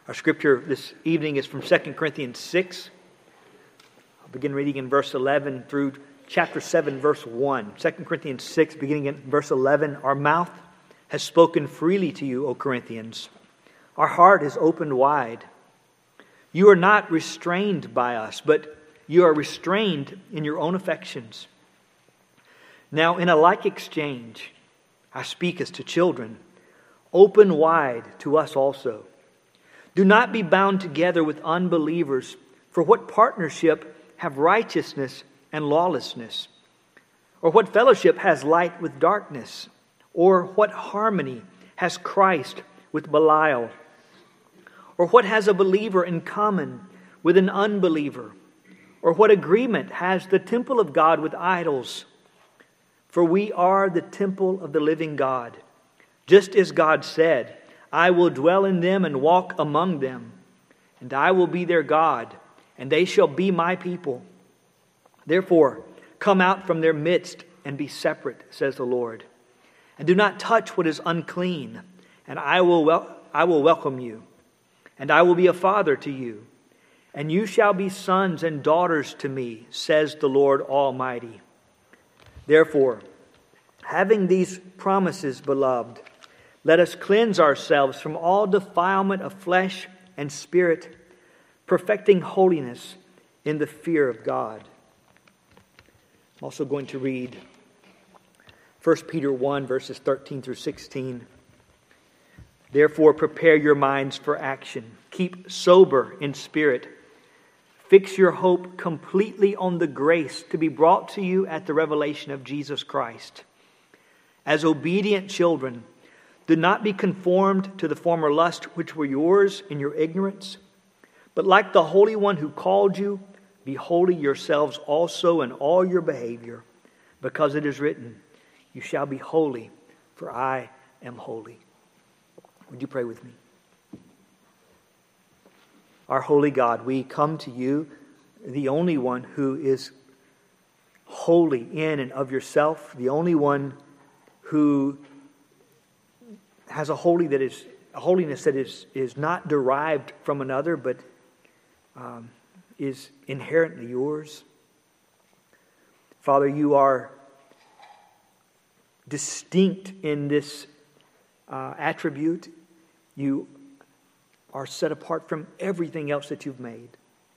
Our scripture this evening is from 2 Corinthians 6. I'll begin reading in verse 11 through chapter 7, verse 1. 2 Corinthians 6, beginning in verse 11. Our mouth has spoken freely to you, O Corinthians. Our heart is opened wide. You are not restrained by us, but you are restrained in your own affections. Now, in a like exchange, I speak as to children. Open wide to us also. Do not be bound together with unbelievers, for what partnership have righteousness and lawlessness? Or what fellowship has light with darkness? Or what harmony has Christ with Belial? Or what has a believer in common with an unbeliever? Or what agreement has the temple of God with idols? For we are the temple of the living God. Just as God said, I will dwell in them and walk among them, and I will be their God, and they shall be my people. Therefore, come out from their midst and be separate, says the Lord. And do not touch what is unclean, and I will welcome you, and I will be a father to you, and you shall be sons and daughters to me, says the Lord Almighty. Therefore, having these promises, beloved, let us cleanse ourselves from all defilement of flesh and spirit, perfecting holiness in the fear of God. I'm also going to read 1 Peter 1, verses 13 through 16. Therefore, prepare your minds for action. Keep sober in spirit. Fix your hope completely on the grace to be brought to you at the revelation of Jesus Christ. As obedient children, do not be conformed to the former lusts which were yours in your ignorance, but like the Holy One who called you, be holy yourselves also in all your behavior, because it is written, you shall be holy, for I am holy. Would you pray with me? Our holy God, we come to you, the only one who is holy in and of yourself, the only one who has a holiness that is not derived from another, but is inherently yours. Father, you are distinct in this attribute. You are set apart from everything else that you've made.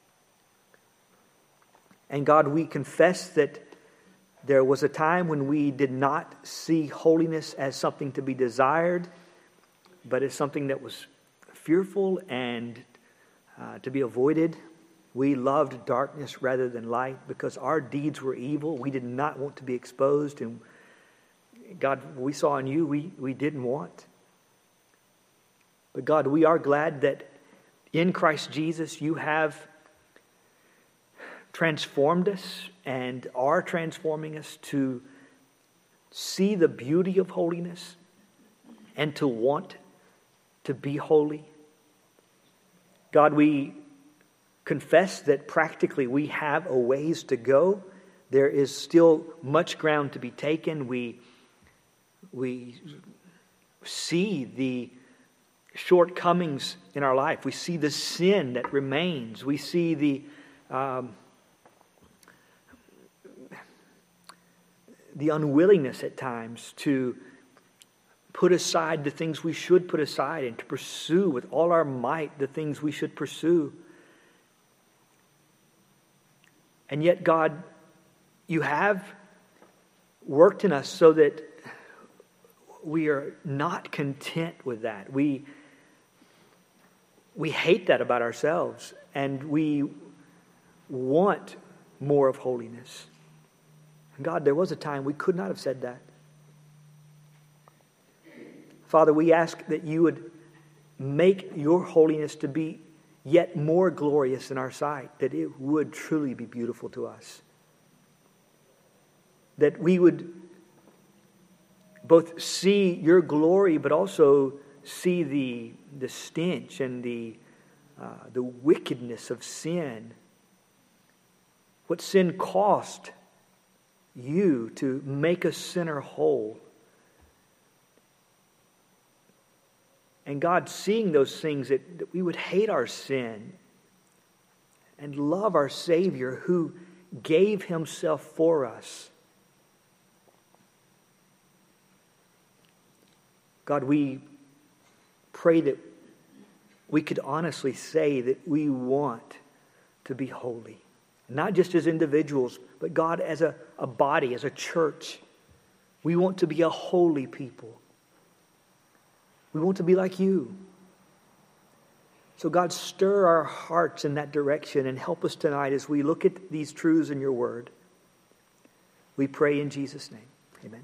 And God, we confess that there was a time when we did not see holiness as something to be desired, but as something that was fearful and to be avoided. We loved darkness rather than light because our deeds were evil. We did not want to be exposed. And God, we saw in you, we didn't want. But God, we are glad that in Christ Jesus you have transformed us and are transforming us to see the beauty of holiness and to want to be holy. God, we confess that practically we have a ways to go. There is still much ground to be taken. We see the shortcomings in our life. We see the sin that remains. We see the unwillingness at times to put aside the things we should put aside and to pursue with all our might the things we should pursue. And yet, God, you have worked in us so that we are not content with that. We hate that about ourselves, and we want more of holiness. And God, there was a time we could not have said that. Father, we ask that you would make your holiness to be yet more glorious in our sight, that it would truly be beautiful to us. That we would both see your glory, but also see the stench and the wickedness of sin. What sin cost you to make a sinner whole. And God, seeing those things, that we would hate our sin and love our Savior who gave Himself for us. God, we pray that we could honestly say that we want to be holy. Not just as individuals, but God, as a body, as a church. We want to be a holy people. We want to be like You. So God, stir our hearts in that direction and help us tonight as we look at these truths in Your Word. We pray in Jesus' name. Amen.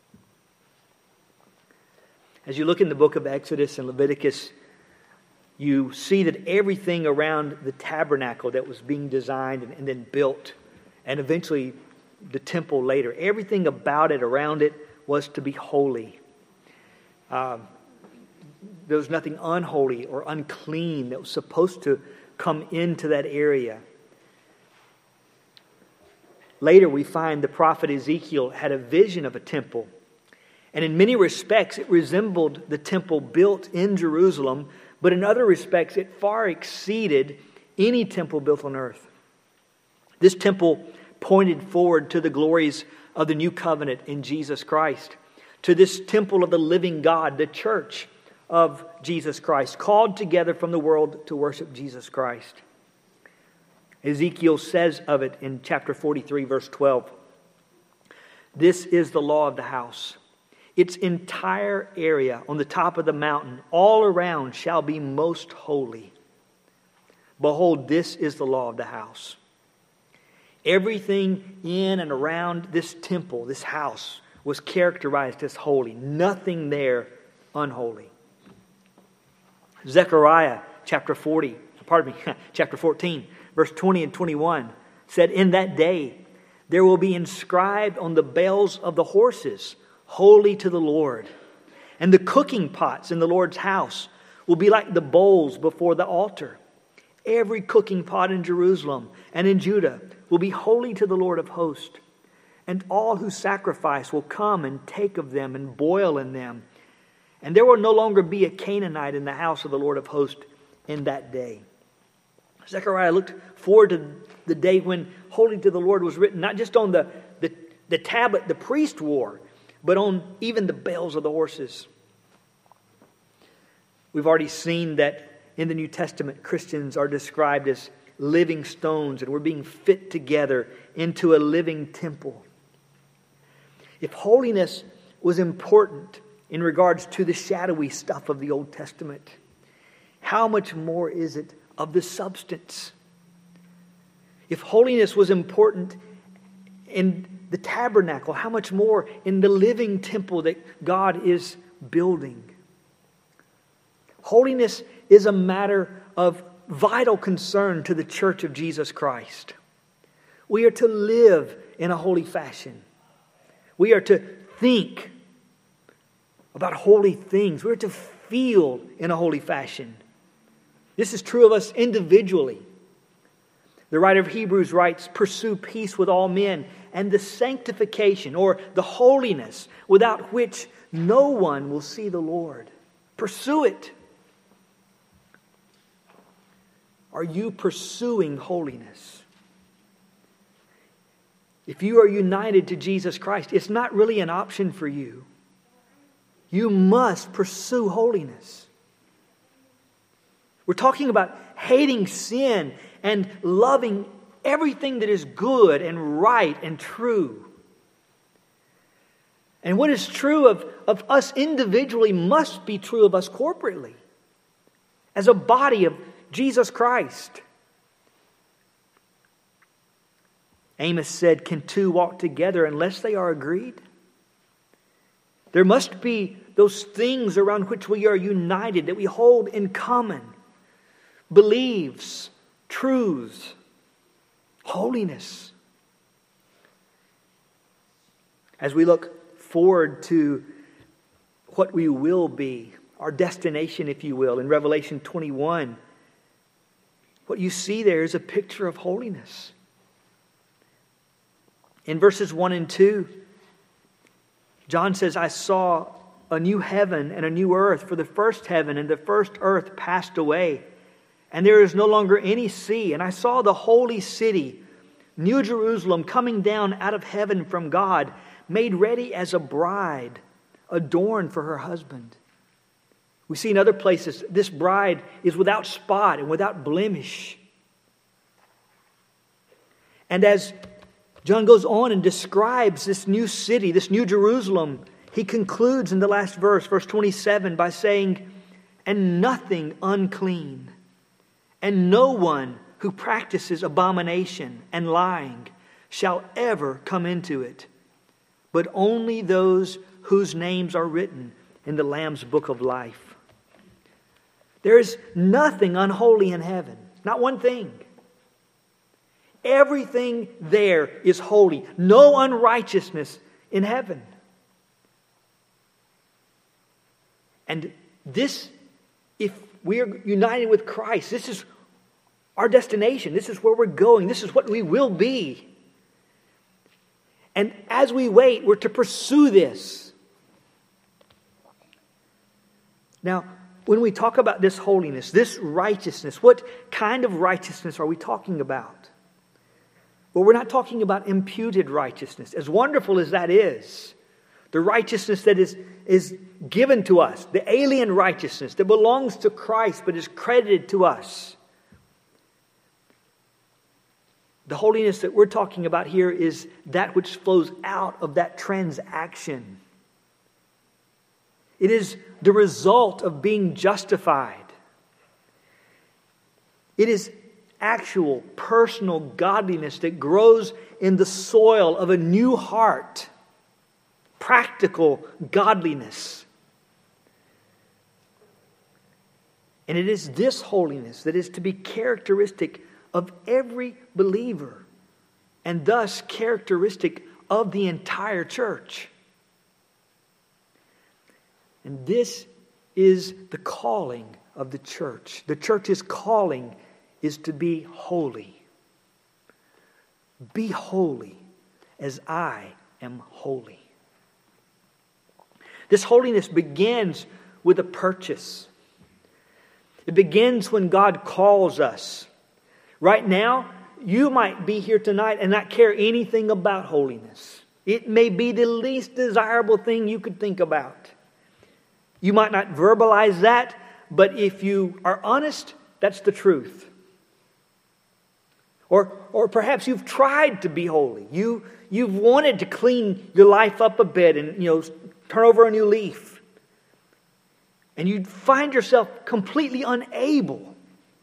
As you look in the book of Exodus and Leviticus, you see that everything around the tabernacle that was being designed and then built, and eventually the temple later, everything about it, around it, was to be holy. There was nothing unholy or unclean that was supposed to come into that area. Later we find the prophet Ezekiel had a vision of a temple. And in many respects it resembled the temple built in Jerusalem, but in other respects it far exceeded any temple built on earth. This temple pointed forward to the glories of the new covenant in Jesus Christ, to this temple of the living God, the church of Jesus Christ, called together from the world to worship Jesus Christ. Ezekiel says of it in chapter 43, verse 12, "This is the law of the house. Its entire area on the top of the mountain, all around, shall be most holy. Behold, this is the law of the house." Everything in and around this temple, this house, was characterized as holy. Nothing there unholy. Zechariah chapter 14, verse 20 and 21 said, "In that day there will be inscribed on the bells of the horses, 'Holy to the Lord.' And the cooking pots in the Lord's house will be like the bowls before the altar. Every cooking pot in Jerusalem and in Judah will be holy to the Lord of hosts. And all who sacrifice will come and take of them and boil in them. And there will no longer be a Canaanite in the house of the Lord of hosts in that day." Zechariah looked forward to the day when holy to the Lord was written, not just on the tablet the priest wore, but on even the bells of the horses. We've already seen that in the New Testament, Christians are described as living stones, and we're being fit together into a living temple. If holiness was important in regards to the shadowy stuff of the Old Testament, how much more is it of the substance? If holiness was important in the tabernacle, how much more in the living temple that God is building? Holiness is a matter of vital concern to the church of Jesus Christ. We are to live in a holy fashion. We are to think about holy things. We're to feel in a holy fashion. This is true of us individually. The writer of Hebrews writes, "Pursue peace with all men and the sanctification," or the holiness, "without which no one will see the Lord." Pursue it. Are you pursuing holiness? If you are united to Jesus Christ, it's not really an option for you. You must pursue holiness. We're talking about hating sin and loving everything that is good and right and true. And what is true of us individually must be true of us corporately, as a body of Jesus Christ. Amos said, "Can two walk together unless they are agreed?" There must be those things around which we are united, that we hold in common. Beliefs, truths, holiness. As we look forward to what we will be, our destination, if you will, in Revelation 21, what you see there is a picture of holiness. In verses 1 and 2, John says, "I saw a new heaven and a new earth, for the first heaven and the first earth passed away, and there is no longer any sea. And I saw the holy city, New Jerusalem, coming down out of heaven from God, made ready as a bride, adorned for her husband. We see in other places, this bride is without spot and without blemish. And as John goes on and describes this new city, this new Jerusalem, he concludes in the last verse, verse 27, by saying, "And nothing unclean, and no one who practices abomination and lying shall ever come into it, but only those whose names are written in the Lamb's book of life." There is nothing unholy in heaven, not one thing. Everything there is holy. No unrighteousness in heaven. And this, if we are united with Christ, this is our destination. This is where we're going. This is what we will be. And as we wait, we're to pursue this. Now, when we talk about this holiness, this righteousness, what kind of righteousness are we talking about? Well, we're not talking about imputed righteousness, as wonderful as that is. The righteousness that is given to us, the alien righteousness that belongs to Christ but is credited to us. The holiness that we're talking about here is that which flows out of that transaction. It is the result of being justified. It is actual, personal godliness that grows in the soil of a new heart. Practical godliness. And it is this holiness that is to be characteristic of every believer, and thus characteristic of the entire church. And this is the calling of the church. The church's calling is to be holy. Be holy as I am holy. This holiness begins with a purchase. It begins when God calls us. Right now, you might be here tonight and not care anything about holiness. It may be the least desirable thing you could think about. You might not verbalize that, but if you are honest, that's the truth. Or perhaps you've tried to be holy. You've wanted to clean your life up a bit and turn over a new leaf. And you find yourself completely unable.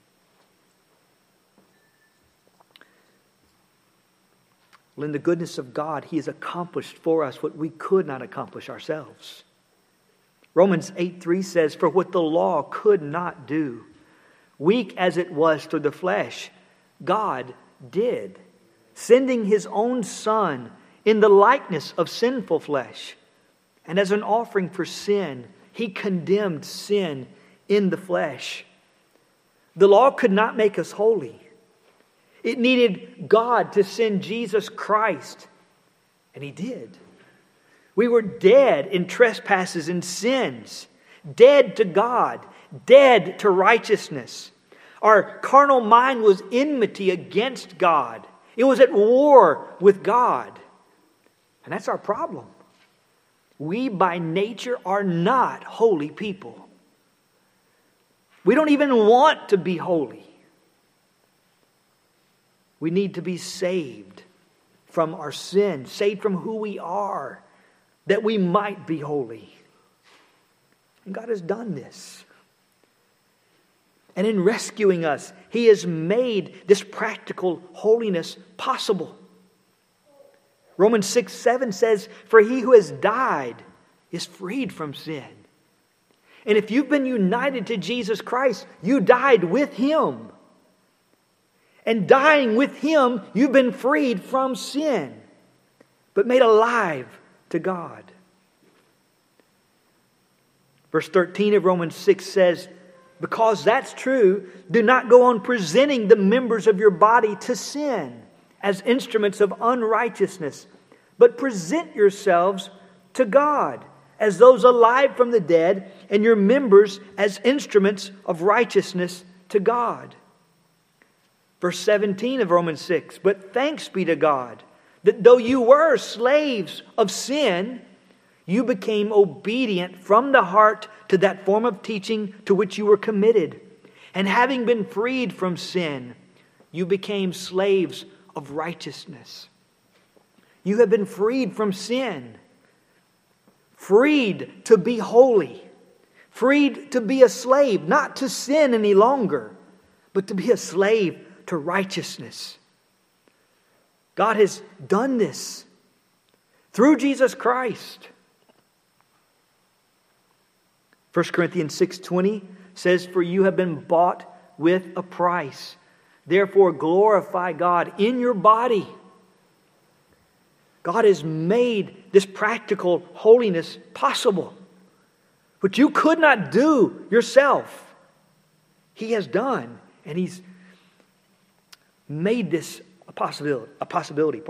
Well, in the goodness of God, He has accomplished for us what we could not accomplish ourselves. Romans 8:3 says, "For what the law could not do, weak as it was through the flesh, God did, sending His own Son in the likeness of sinful flesh. And as an offering for sin, He condemned sin in the flesh." The law could not make us holy. It needed God to send Jesus Christ, and He did. We were dead in trespasses and sins, dead to God, dead to righteousness. Our carnal mind was enmity against God. It was at war with God. And that's our problem. We by nature are not holy people. We don't even want to be holy. We need to be saved from our sin, saved from who we are, that we might be holy. And God has done this. And in rescuing us, He has made this practical holiness possible. Romans 6:7 says, "For he who has died is freed from sin." And if you've been united to Jesus Christ, you died with Him. And dying with Him, you've been freed from sin, but made alive to God. Verse 13 of Romans 6 says, "Because that's true, do not go on presenting the members of your body to sin as instruments of unrighteousness, but present yourselves to God as those alive from the dead, and your members as instruments of righteousness to God. Verse 17 of Romans 6, but thanks be to God, that though you were slaves of sin, you became obedient from the heart to that form of teaching to which you were committed. And having been freed from sin, you became slaves of righteousness. You have been freed from sin. Freed to be holy. Freed to be a slave, not to sin any longer, but to be a slave to righteousness. God has done this through Jesus Christ. 1 Corinthians 6:20 says, for you have been bought with a price. Therefore glorify God in your body. God has made this practical holiness possible, which you could not do yourself. He has done, and He's made this a possibility.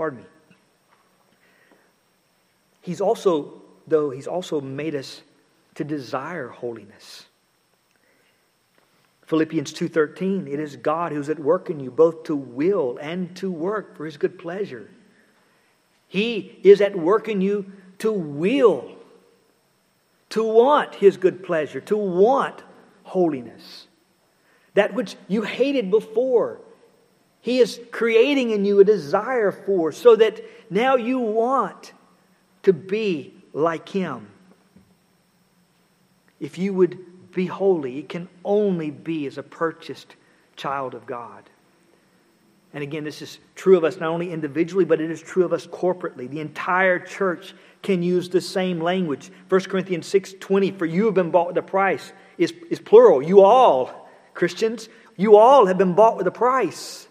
He's also made us to desire holiness. Philippians 2:13, it is God who's at work in you, both to will and to work for His good pleasure. He is at work in you to will, to want His good pleasure, to want holiness. That which you hated before, He is creating in you a desire for, so that now you want to be like Him. If you would be holy, it can only be as a purchased child of God. And again, this is true of us not only individually, but it is true of us corporately. The entire church can use the same language. 1 Corinthians 6:20, for you have been bought with a price, is plural. You all, Christians, you all have been bought with a price.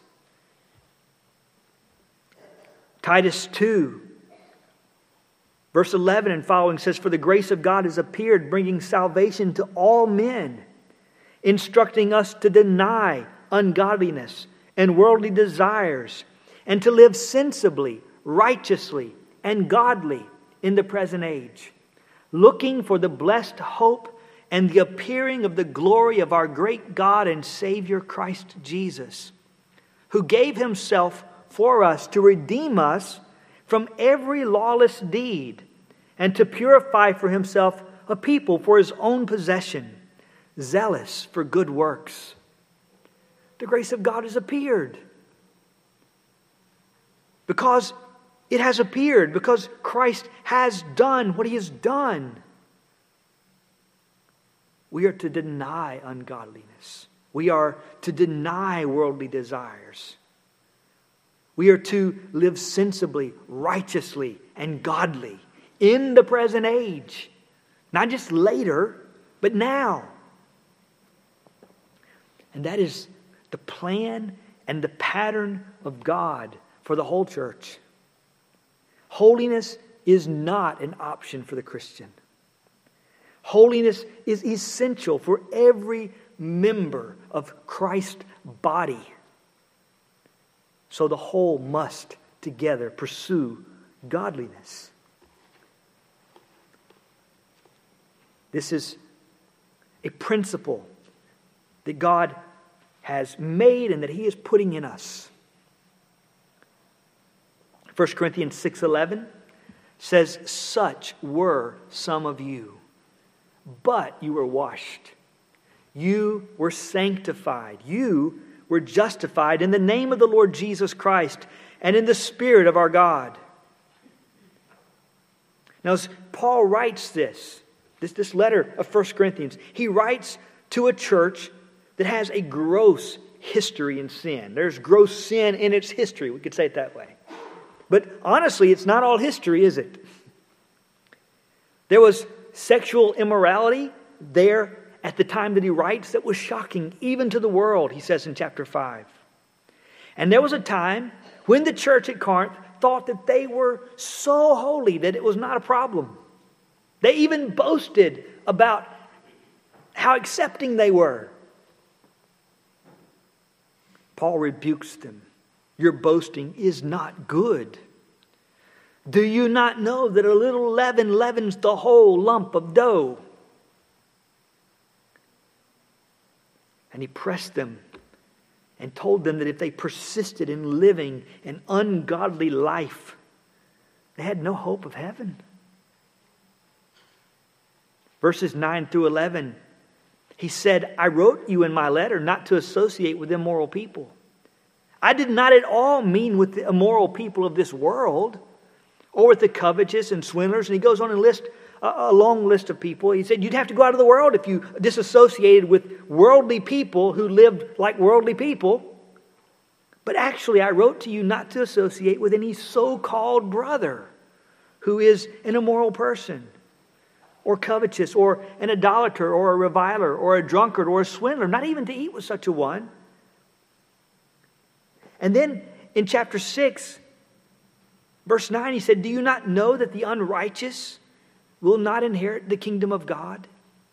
Titus 2, verse 11 and following says, for the grace of God has appeared, bringing salvation to all men, instructing us to deny ungodliness and worldly desires, and to live sensibly, righteously, and godly in the present age, looking for the blessed hope and the appearing of the glory of our great God and Savior Christ Jesus, who gave Himself for us to redeem us from every lawless deed, and to purify for Himself a people for His own possession, zealous for good works. The grace of God has appeared. Because it has appeared, because Christ has done what He has done. We are to deny ungodliness. We are to deny worldly desires. We are to live sensibly, righteously, and godly in the present age. Not just later, but now. And that is the plan and the pattern of God for the whole church. Holiness is not an option for the Christian. Holiness is essential for every member of Christ's body. So the whole must together pursue godliness. This is a principle that God has made and that He is putting in us. 1 Corinthians 6:11 says, such were some of you, but you were washed. You were sanctified. You were justified in the name of the Lord Jesus Christ and in the Spirit of our God. Now, as Paul writes this letter of 1 Corinthians, he writes to a church that has a gross history in sin. There's gross sin in its history. We could say it that way. But honestly, it's not all history, is it? There was sexual immorality there at the time that he writes that was shocking even to the world, he says in chapter 5. And there was a time when the church at Corinth thought that they were so holy that it was not a problem. They even boasted about how accepting they were. Paul rebukes them. Your boasting is not good. Do you not know that a little leaven leavens the whole lump of dough? And he pressed them and told them that if they persisted in living an ungodly life, they had no hope of heaven. Verses 9 through 11, he said, I wrote you in my letter not to associate with immoral people. I did not at all mean with the immoral people of this world, or with the covetous and swindlers. And he goes on and lists a long list of people. He said you'd have to go out of the world if you disassociated with worldly people who lived like worldly people. But actually, I wrote to you not to associate with any so-called brother who is an immoral person, or covetous, or an idolater, or a reviler, or a drunkard, or a swindler, not even to eat with such a one. And then in chapter 6, verse 9, he said, do you not know that the unrighteous will not inherit the kingdom of God?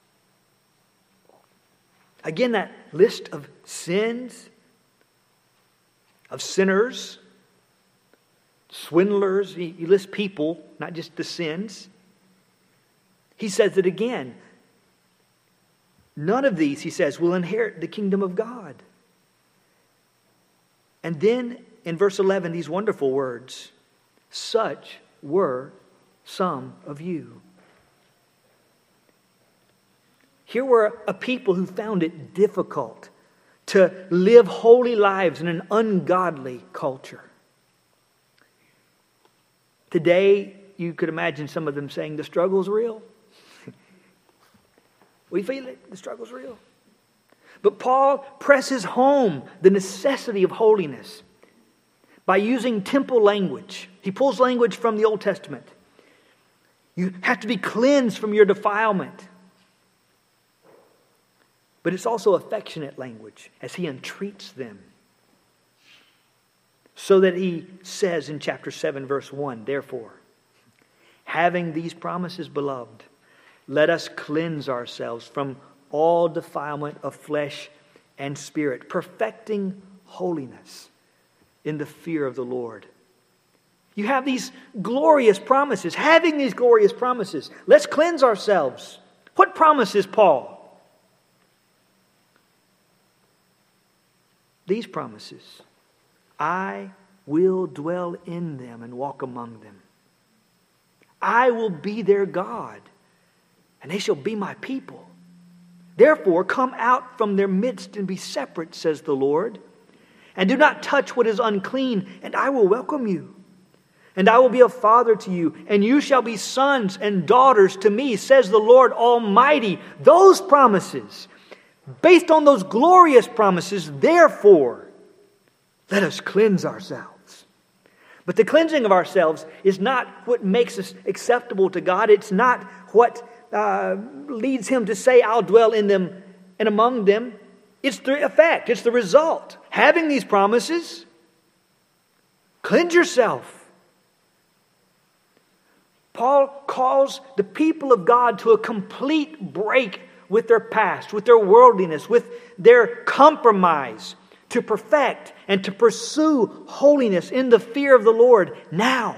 Again, that list of sins, of sinners, swindlers, he lists people, not just the sins. He says it again. None of these, he says, will inherit the kingdom of God. And then in verse 11, these wonderful words, such were some of you. Here were a people who found it difficult to live holy lives in an ungodly culture. Today, you could imagine some of them saying, the struggle's real. We feel it. The struggle's real. But Paul presses home the necessity of holiness by using temple language. He pulls language from the Old Testament. You have to be cleansed from your defilement. But it's also affectionate language as he entreats them. So that he says in chapter 7, verse 1, therefore, having these promises, beloved, let us cleanse ourselves from all defilement of flesh and spirit, perfecting holiness in the fear of the Lord. You have these glorious promises. Having these glorious promises, let's cleanse ourselves. What promises, Paul? These promises. I will dwell in them and walk among them. I will be their God, and they shall be my people. Therefore, come out from their midst and be separate, says the Lord. And do not touch what is unclean, and I will welcome you. And I will be a father to you, and you shall be sons and daughters to me, says the Lord Almighty. Those promises, based on those glorious promises, therefore, let us cleanse ourselves. But the cleansing of ourselves is not what makes us acceptable to God. It's not what leads Him to say, I'll dwell in them and among them. It's the effect. It's the result. Having these promises, cleanse yourself. Paul calls the people of God to a complete break with their past, with their worldliness, with their compromise, to perfect and to pursue holiness in the fear of the Lord now.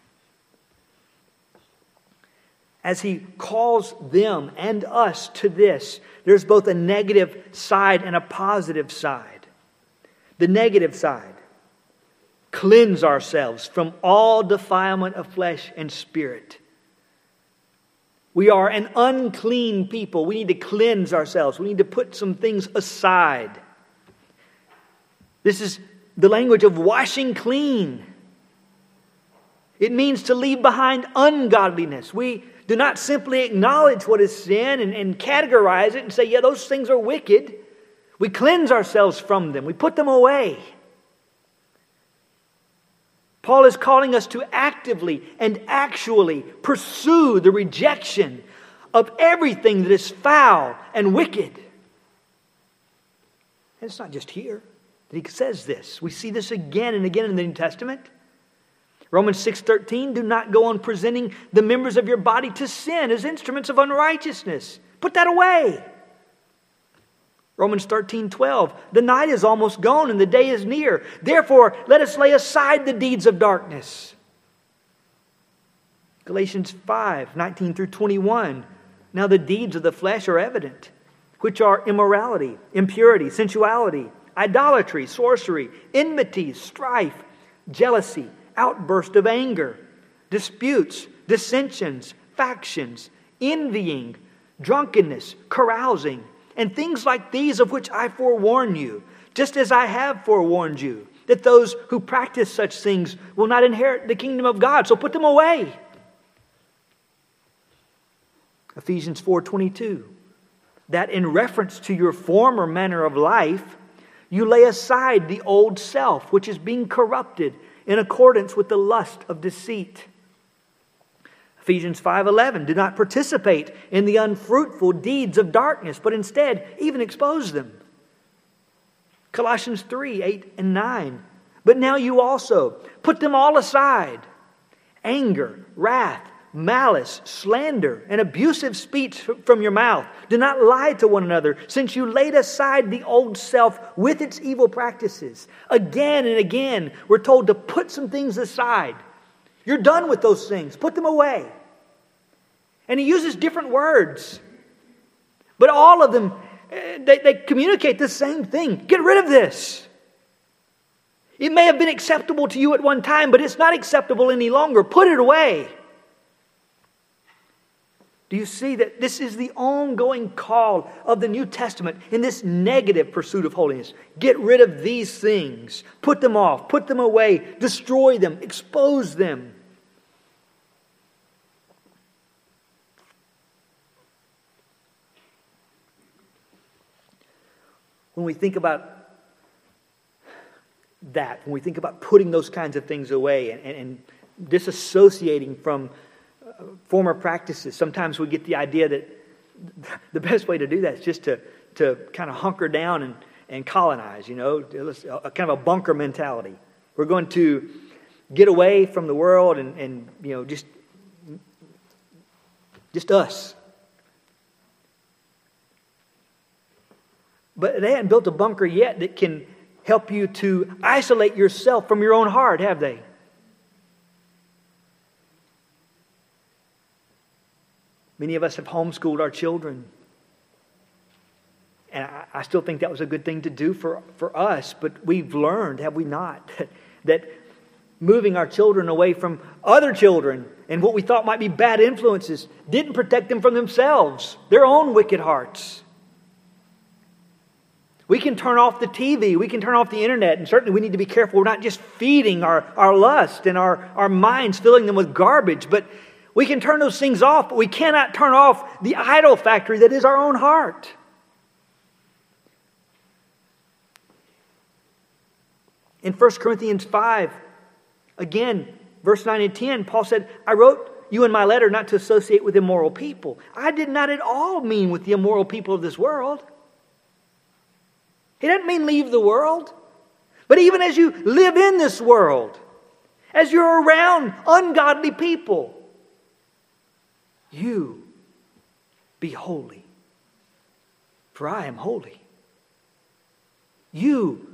As he calls them and us to this, there's both a negative side and a positive side. The negative side, cleanse ourselves from all defilement of flesh and spirit. We are an unclean people. We need to cleanse ourselves. We need to put some things aside. This is the language of washing clean. It means to leave behind ungodliness. We do not simply acknowledge what is sin and categorize it and say, yeah, those things are wicked. We cleanse ourselves from them. We put them away. Paul is calling us to actively and actually pursue the rejection of everything that is foul and wicked. And it's not just here that he says this. We see this again and again in the New Testament. Romans 6:13, do not go on presenting the members of your body to sin as instruments of unrighteousness. Put that away. Romans 13:12, the night is almost gone and the day is near. Therefore, let us lay aside the deeds of darkness. Galatians 5, 19 through 21. Now the deeds of the flesh are evident, which are immorality, impurity, sensuality, idolatry, sorcery, enmity, strife, jealousy, outburst of anger, disputes, dissensions, factions, envying, drunkenness, carousing, and things like these, of which I forewarn you, just as I have forewarned you, that those who practice such things will not inherit the kingdom of God. So put them away. Ephesians 4:22, that in reference to your former manner of life, you lay aside the old self, which is being corrupted in accordance with the lust of deceit. Ephesians 5:11, do not participate in the unfruitful deeds of darkness, but instead even expose them. Colossians 3:8 and 9, but now you also put them all aside: anger, wrath, malice, slander, and abusive speech from your mouth. Do not lie to one another, since you laid aside the old self with its evil practices. Again and again, we're told to put some things aside. You're done with those things. Put them away. And he uses different words, but all of them, they communicate the same thing. Get rid of this. It may have been acceptable to you at one time, but it's not acceptable any longer. Put it away. Do you see that this is the ongoing call of the New Testament in this negative pursuit of holiness? Get rid of these things. Put them off. Put them away. Destroy them. Expose them. When we think about that, when we think about putting those kinds of things away and disassociating from former practices, sometimes we get the idea that the best way to do that is just to kind of hunker down and colonize, kind of a bunker mentality. We're going to get away from the world and just us. But they haven't built a bunker yet that can help you to isolate yourself from your own heart, have they? Many of us have homeschooled our children. And I still think that was a good thing to do for us. But we've learned, have we not, that moving our children away from other children and what we thought might be bad influences didn't protect them from themselves, their own wicked hearts. We can turn off the TV, we can turn off the internet, and certainly we need to be careful we're not just feeding our lust and our minds, filling them with garbage, but we can turn those things off, but we cannot turn off the idol factory that is our own heart. In 1 Corinthians 5, again, verse 9 and 10, Paul said, I wrote you in my letter not to associate with immoral people. I did not at all mean with the immoral people of this world. He doesn't mean leave the world. But even as you live in this world, as you're around ungodly people, you be holy, for I am holy. You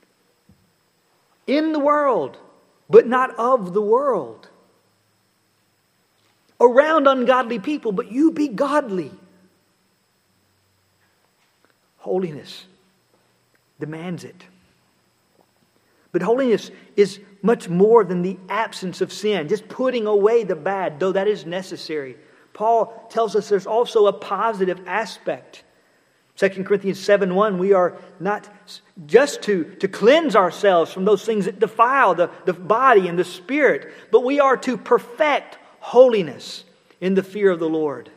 in the world, but not of the world. Around ungodly people, but you be godly. Holiness demands it. But holiness is much more than the absence of sin, just putting away the bad, though that is necessary. Paul tells us there's also a positive aspect. 2 Corinthians 7:1, we are not just to cleanse ourselves from those things that defile the body and the spirit, but we are to perfect holiness in the fear of the Lord.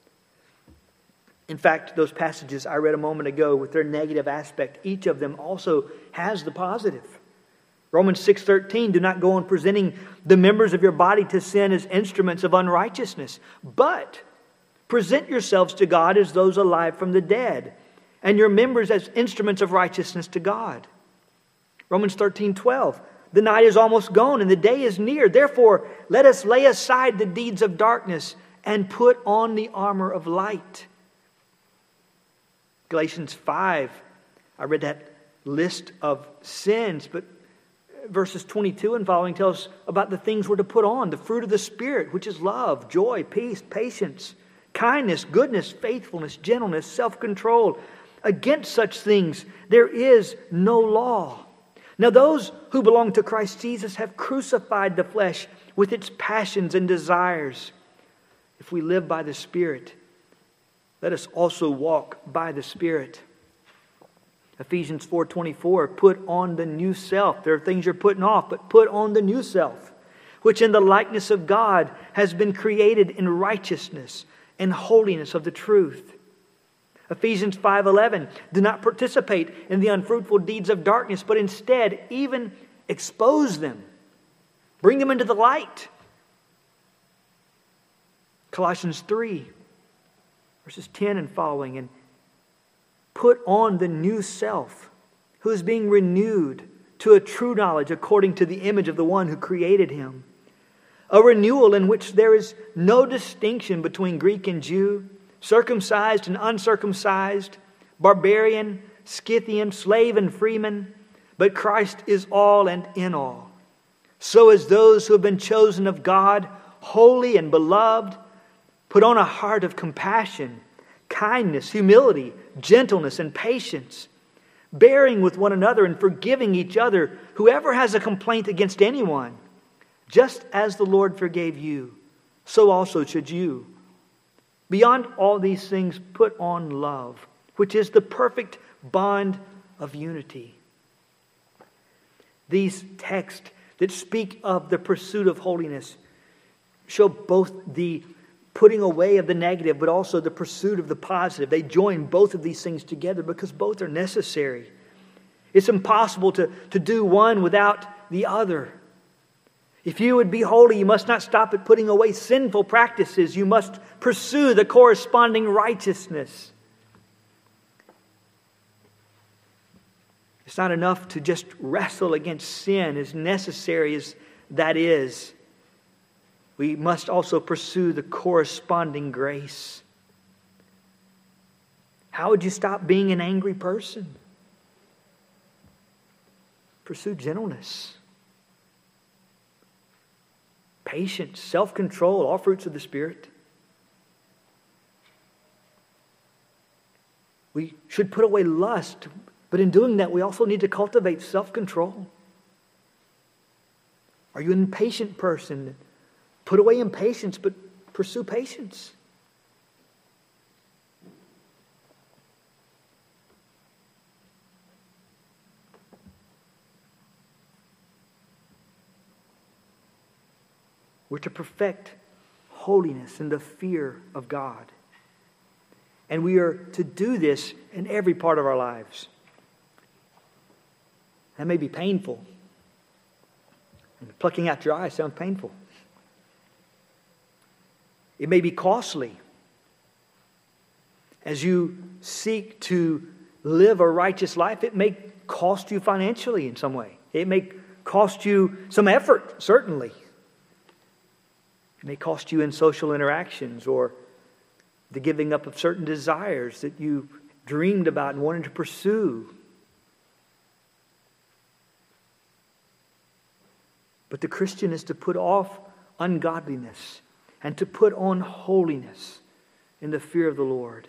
In fact, those passages I read a moment ago with their negative aspect, each of them also has the positive. Romans 6:13, do not go on presenting the members of your body to sin as instruments of unrighteousness, but present yourselves to God as those alive from the dead, and your members as instruments of righteousness to God. Romans 13:12, the night is almost gone and the day is near. Therefore, let us lay aside the deeds of darkness and put on the armor of light. Galatians 5, I read that list of sins, but verses 22 and following tell us about the things we're to put on, the fruit of the Spirit, which is love, joy, peace, patience, kindness, goodness, faithfulness, gentleness, self-control. Against such things there is no law. Now those who belong to Christ Jesus have crucified the flesh with its passions and desires. If we live by the Spirit, let us also walk by the Spirit. Ephesians 4:24, put on the new self. There are things you're putting off, but put on the new self, which in the likeness of God has been created in righteousness and holiness of the truth. Ephesians 5:11, do not participate in the unfruitful deeds of darkness, but instead even expose them. Bring them into the light. Colossians 3, verses 10 and following, and put on the new self, who is being renewed to a true knowledge according to the image of the one who created him. A renewal in which there is no distinction between Greek and Jew, circumcised and uncircumcised, barbarian, Scythian, slave and freeman, but Christ is all and in all. So as those who have been chosen of God, holy and beloved, put on a heart of compassion, kindness, humility, gentleness, and patience, bearing with one another and forgiving each other, whoever has a complaint against anyone. Just as the Lord forgave you, so also should you. Beyond all these things, put on love, which is the perfect bond of unity. These texts that speak of the pursuit of holiness show both the putting away of the negative, but also the pursuit of the positive. They join both of these things together because both are necessary. It's impossible to do one without the other. If you would be holy, you must not stop at putting away sinful practices. You must pursue the corresponding righteousness. It's not enough to just wrestle against sin, as necessary as that is. We must also pursue the corresponding grace. How would you stop being an angry person? Pursue gentleness, patience, self-control, all fruits of the Spirit. We should put away lust, but in doing that, we also need to cultivate self-control. Are you an impatient person? Put away impatience, but pursue patience. We're to perfect holiness in the fear of God. And we are to do this in every part of our lives. That may be painful. And plucking out your eye sounds painful. It may be costly. As you seek to live a righteous life, it may cost you financially in some way. It may cost you some effort, certainly. It may cost you in social interactions or the giving up of certain desires that you dreamed about and wanted to pursue. But the Christian is to put off ungodliness and to put on holiness in the fear of the Lord.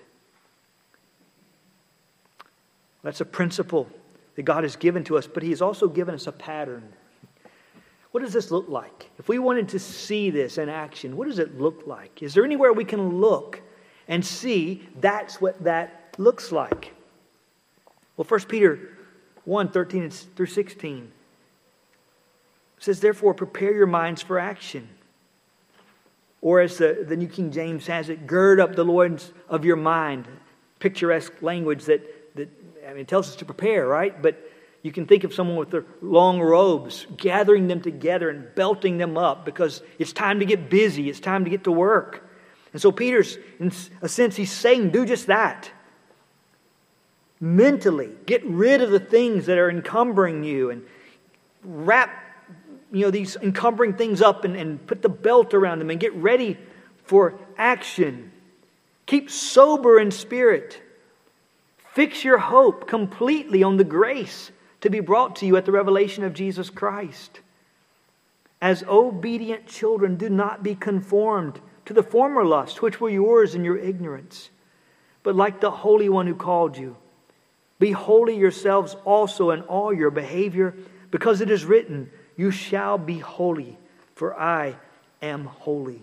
That's a principle that God has given to us, but He has also given us a pattern. What does this look like? If we wanted to see this in action, what does it look like? Is there anywhere we can look and see that's what that looks like? Well, 1 Peter 1, 13 through 16 says, therefore, prepare your minds for action. Or as the New King James has it, gird up the loins of your mind. Picturesque language that it tells us to prepare, right? But you can think of someone with their long robes, gathering them together and belting them up because it's time to get busy. It's time to get to work. And so Peter's, in a sense, he's saying, do just that. Mentally, get rid of the things that are encumbering you and wrap these encumbering things up and put the belt around them and get ready for action. Keep sober in spirit. Fix your hope completely on the grace to be brought to you at the revelation of Jesus Christ. As obedient children, do not be conformed to the former lusts which were yours in your ignorance, but like the Holy One who called you, be holy yourselves also in all your behavior, because it is written, you shall be holy, for I am holy.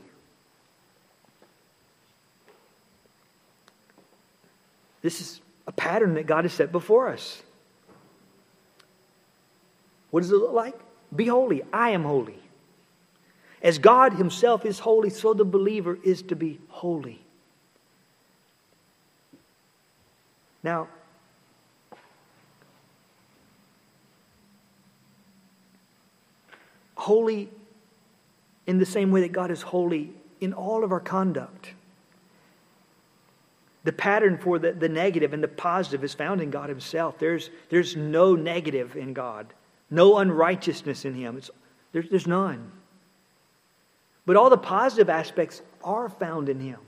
This is a pattern that God has set before us. What does it look like? Be holy. I am holy. As God Himself is holy, so the believer is to be holy. Now, holy in the same way that God is holy in all of our conduct. The pattern for the negative and the positive is found in God Himself. There's no negative in God. No unrighteousness in Him. There's none. But all the positive aspects are found in Him.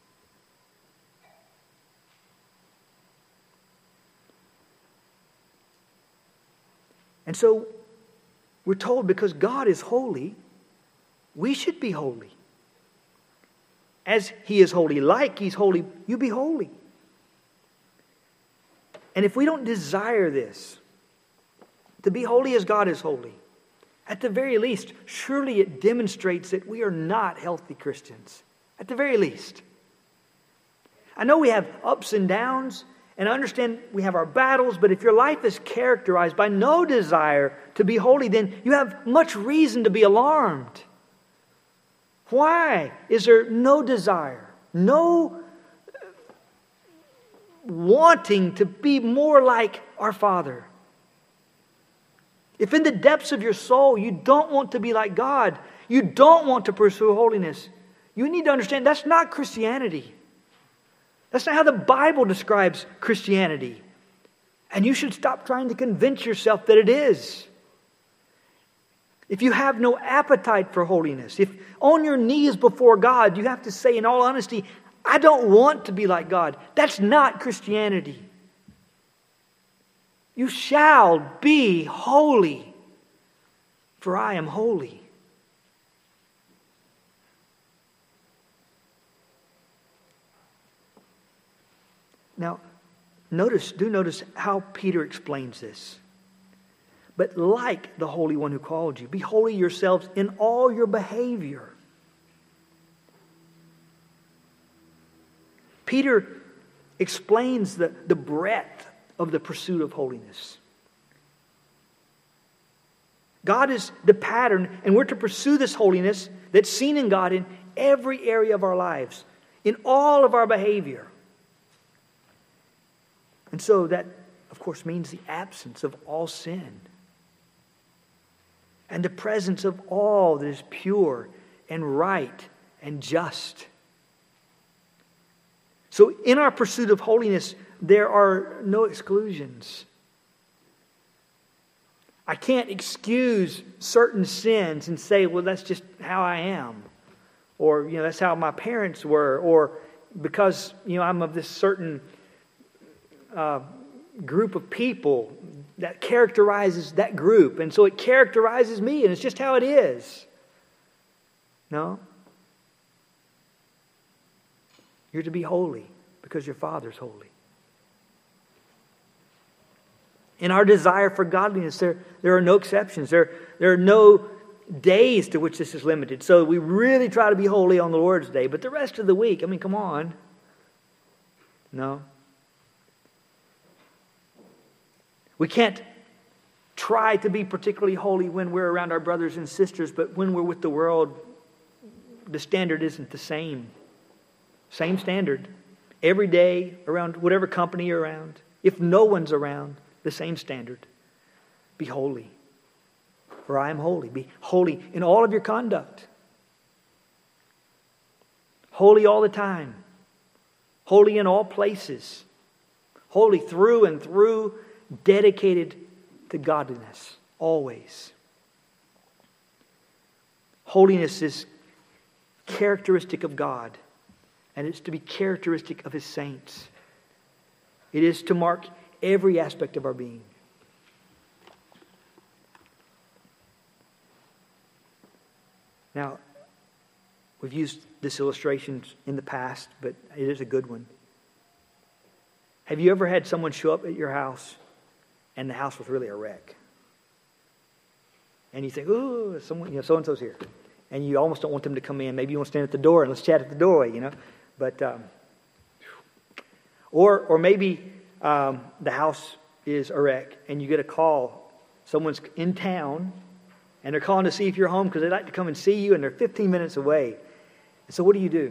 And so we're told because God is holy, we should be holy. As He is holy, like He's holy, you be holy. And if we don't desire this, to be holy as God is holy, at the very least, surely it demonstrates that we are not healthy Christians. At the very least. I know we have ups and downs, and I understand we have our battles, but if your life is characterized by no desire to be holy, then you have much reason to be alarmed. Why is there no desire, no wanting to be more like our Father? If in the depths of your soul you don't want to be like God, you don't want to pursue holiness, you need to understand that's not Christianity. That's not how the Bible describes Christianity. And you should stop trying to convince yourself that it is. If you have no appetite for holiness, if on your knees before God you have to say in all honesty, I don't want to be like God, that's not Christianity. You shall be holy, for I am holy. Now, do notice how Peter explains this. But like the Holy One who called you, be holy yourselves in all your behavior. Peter explains the breadth of the pursuit of holiness. God is the pattern, and we're to pursue this holiness that's seen in God in every area of our lives, in all of our behavior. And so that, of course, means the absence of all sin and the presence of all that is pure and right and just. So in our pursuit of holiness, there are no exclusions. I can't excuse certain sins and say, well, that's just how I am. Or, that's how my parents were. Or because, I'm of this certain group of people that characterizes that group. And so it characterizes me, and it's just how it is. No. You're to be holy because your Father's holy. In our desire for godliness, there are no exceptions. There are no days to which this is limited. So we really try to be holy on the Lord's Day. But the rest of the week, come on. No. We can't try to be particularly holy when we're around our brothers and sisters, but when we're with the world, the standard isn't the same. Same standard. Every day, around whatever company you're around. If no one's around, the same standard. Be holy, for I am holy. Be holy in all of your conduct. Holy all the time. Holy in all places. Holy through and through, dedicated to godliness, always. Holiness is characteristic of God, and it's to be characteristic of His saints. It is to mark every aspect of our being. Now, we've used this illustration in the past, but it is a good one. Have you ever had someone show up at your house and the house was really a wreck? And you think, "Ooh, someone, so-and-so's here." And you almost don't want them to come in. Maybe you want to stand at the door and let's chat at the doorway, But, or maybe the house is a wreck and you get a call. Someone's in town and they're calling to see if you're home because they'd like to come and see you and they're 15 minutes away. So what do?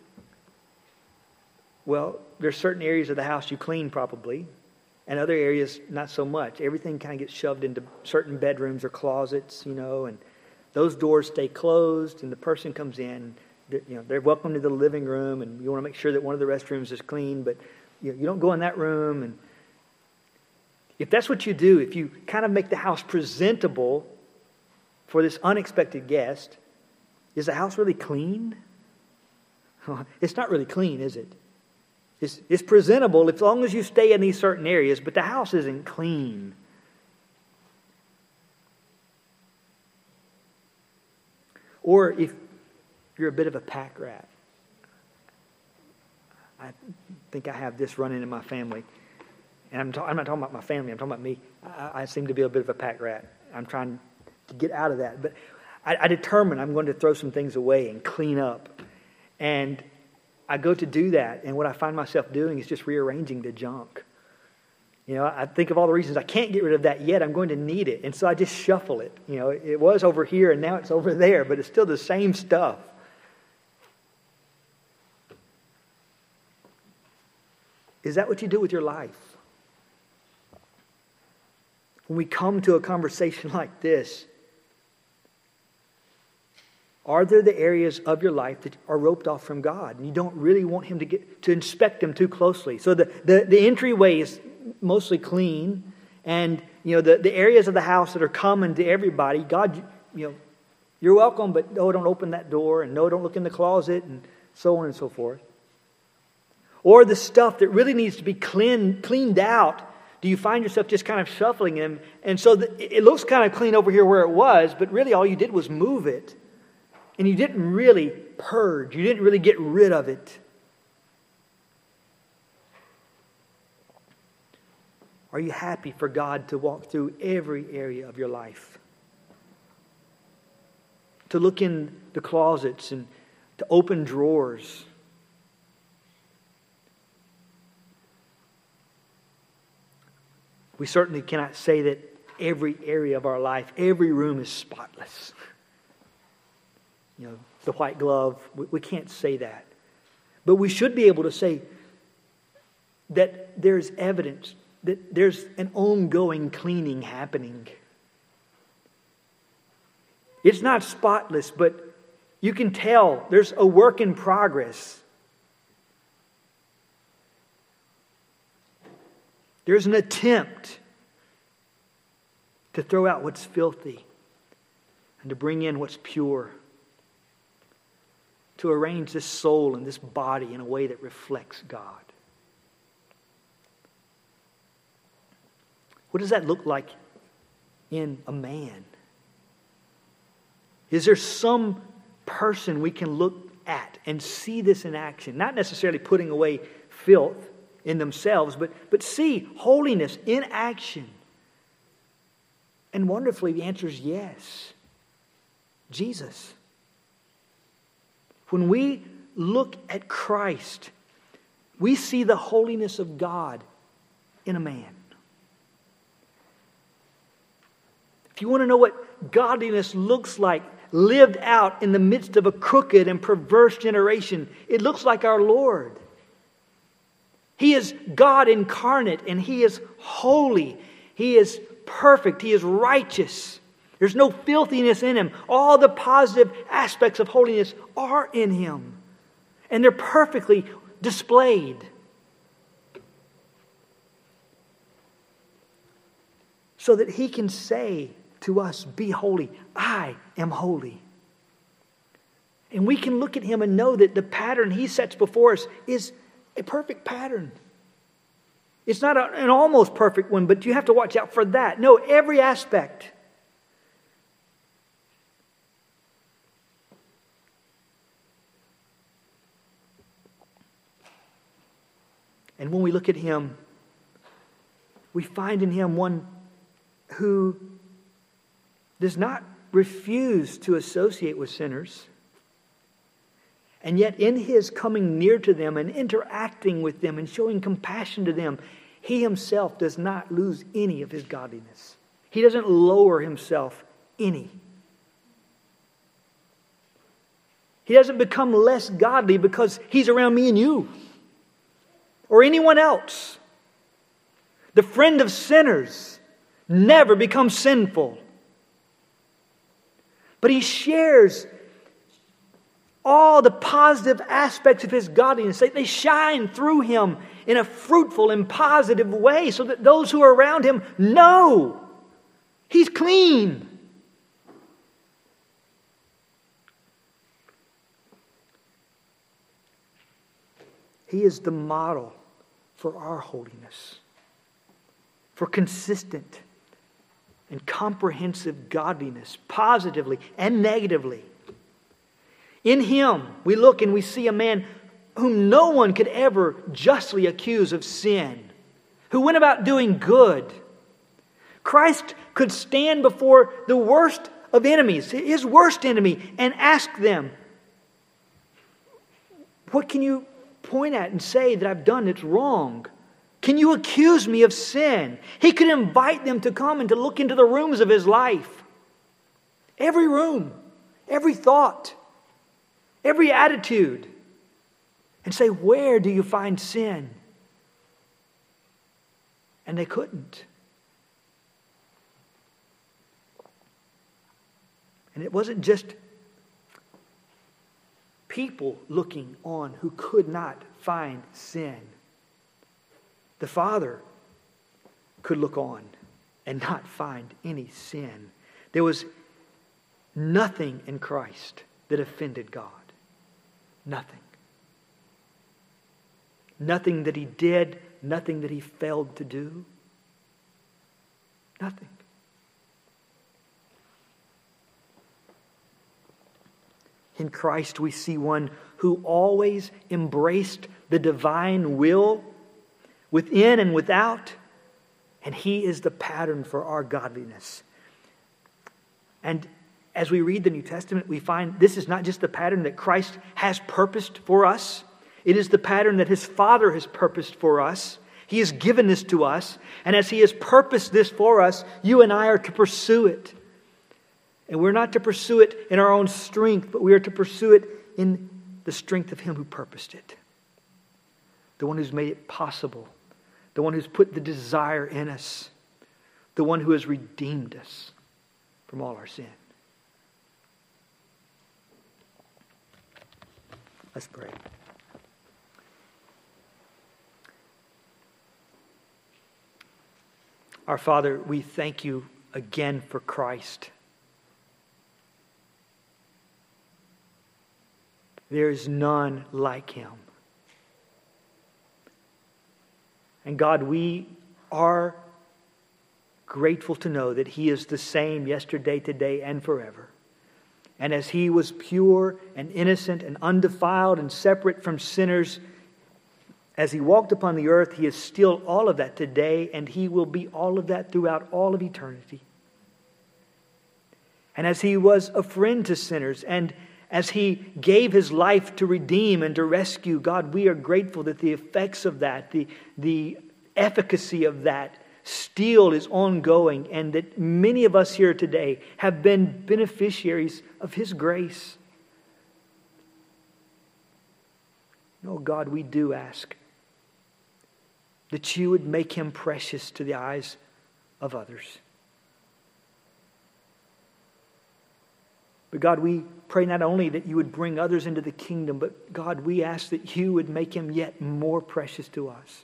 Well, there's certain areas of the house you clean probably, and other areas not so much. Everything kind of gets shoved into certain bedrooms or closets, and those doors stay closed, and the person comes in. They're welcome to the living room, and you want to make sure that one of the restrooms is clean, but you don't go in that room. And if that's what you do, if you kind of make the house presentable for this unexpected guest, is the house really clean? It's not really clean, is it? It's presentable as long as you stay in these certain areas, but the house isn't clean. Or if you're a bit of a pack rat. I think I have this running in my family. And I'm not talking about my family, I'm talking about me. I seem to be a bit of a pack rat. I'm trying to get out of that. But I determine I'm going to throw some things away and clean up. And I go to do that, and what I find myself doing is just rearranging the junk. I think of all the reasons I can't get rid of that yet. I'm going to need it. And so I just shuffle it. It was over here, and now it's over there, but it's still the same stuff. Is that what you do with your life? When we come to a conversation like this, are there the areas of your life that are roped off from God and you don't really want Him to inspect them too closely? So the entryway is mostly clean, and the areas of the house that are common to everybody, God, you're welcome, but no, don't open that door, and no, don't look in the closet, and so on and so forth. Or the stuff that really needs to be cleaned out, do you find yourself just kind of shuffling them? And so it looks kind of clean over here where it was, but really all you did was move it. And you didn't really purge. You didn't really get rid of it. Are you happy for God to walk through every area of your life? To look in the closets and to open drawers? We certainly cannot say that every area of our life, every room is spotless. The white glove, we can't say that. But we should be able to say that there's evidence, that there's an ongoing cleaning happening. It's not spotless, but you can tell there's a work in progress. There's an attempt to throw out what's filthy and to bring in what's pure. To arrange this soul and this body in a way that reflects God. What does that look like in a man? Is there some person we can look at and see this in action? Not necessarily putting away filth in themselves, but see holiness in action. And wonderfully, the answer is yes. Jesus. When we look at Christ, we see the holiness of God in a man. If you want to know what godliness looks like lived out in the midst of a crooked and perverse generation, it looks like our Lord. He is God incarnate, and He is holy. He is perfect. He is righteous. There's no filthiness in Him. All the positive aspects of holiness are in Him. And they're perfectly displayed. So that He can say to us, "Be holy. I am holy." And we can look at Him and know that the pattern He sets before us is a perfect pattern. It's not an almost perfect one, but you have to watch out for that. No, every aspect. And when we look at Him, we find in Him one who does not refuse to associate with sinners. And yet in His coming near to them and interacting with them and showing compassion to them, He Himself does not lose any of His godliness. He doesn't lower Himself any. He doesn't become less godly because He's around me and you or anyone else. The friend of sinners never becomes sinful. But He shares all the positive aspects of His godliness. They shine through Him in a fruitful and positive way so that those who are around Him know He's clean. He is the model for our holiness, for consistent and comprehensive godliness, positively and negatively. In Him, we look and we see a man whom no one could ever justly accuse of sin, who went about doing good. Christ could stand before the worst of enemies, His worst enemy, and ask them, what can you point at and say that I've done that's wrong? Can you accuse me of sin? He could invite them to come and to look into the rooms of His life. Every room, every thought, every attitude, and say, where do you find sin? And they couldn't. And it wasn't just people looking on who could not find sin. The Father could look on and not find any sin. There was nothing in Christ that offended God. Nothing. Nothing that He did, nothing that He failed to do. Nothing. In Christ we see one who always embraced the divine will within and without, and He is the pattern for our godliness. And as we read the New Testament, we find this is not just the pattern that Christ has purposed for us. It is the pattern that His Father has purposed for us. He has given this to us. And as He has purposed this for us, you and I are to pursue it. And we're not to pursue it in our own strength, but we are to pursue it in the strength of Him who purposed it. The one who's made it possible. The one who's put the desire in us. The one who has redeemed us from all our sin. Let's pray. Our Father, we thank You again for Christ. There is none like Him. And God, we are grateful to know that He is the same yesterday, today, and forever. And as He was pure and innocent and undefiled and separate from sinners, as He walked upon the earth, He is still all of that today, and He will be all of that throughout all of eternity. And as He was a friend to sinners, and as He gave His life to redeem and to rescue, God, we are grateful that the effects of that, the efficacy of that still is ongoing, and that many of us here today have been beneficiaries of His grace. Oh God, we do ask that You would make Him precious to the eyes of others. But God, we pray not only that You would bring others into the kingdom, but God, we ask that You would make Him yet more precious to us.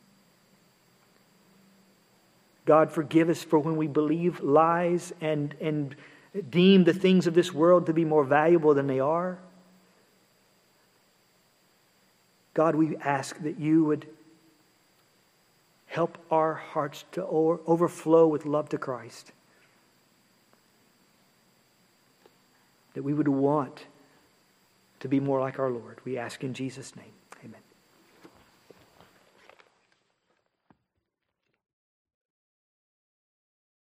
God, forgive us for when we believe lies and deem the things of this world to be more valuable than they are. God, we ask that You would help our hearts to overflow with love to Christ. That we would want to be more like our Lord. We ask in Jesus' name.